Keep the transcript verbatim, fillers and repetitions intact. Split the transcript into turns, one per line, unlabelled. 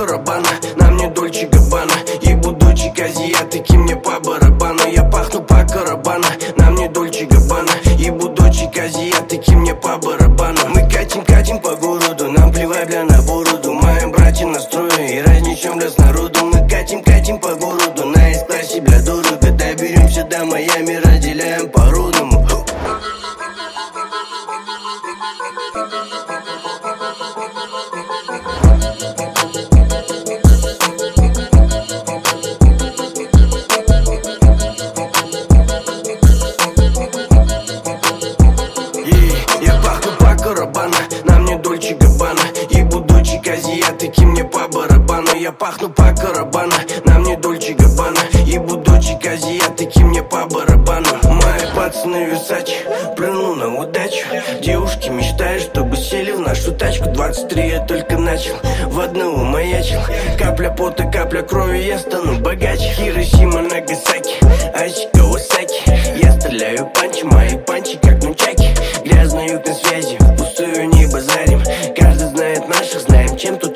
барабану, нам не Дольче Габбана. Ебу дочек азиатки, мне по барабану. Я пахну по карабану, нам не Дольче Габбана. Ебу дочек азиатки, мне по барабану. Мы катим, катим по городу, нам плевать, бля, на бороду. Моим братьям настроен и разнесем, бля, с народу. Мы катим, катим по городу, на эс-классе, бля, дорого. Доберемся до Майами, разделяем по-родному. Я пахну по карабану, нам не Дольче Габбана. Ебу дочек азиатки, мне по барабану. Я пахну по карабану, нам не Дольче Габбана. Ебу дочек азиатки, мне по барабану. Мои пацаны Версачи, плюну на удачу. Девушки мечтают, чтобы сели в нашу тачку. Двадцать три я только начал, в одного маячил. Капля пота, капля крови, я стану богаче. Хиросима, Нагасаки, Айчи, Кавасаки. Я стреляю панчи, мои панчи как нунчаки. Грязные на связи, пустую не базарим. Каждый знает наших, знаем, чем тут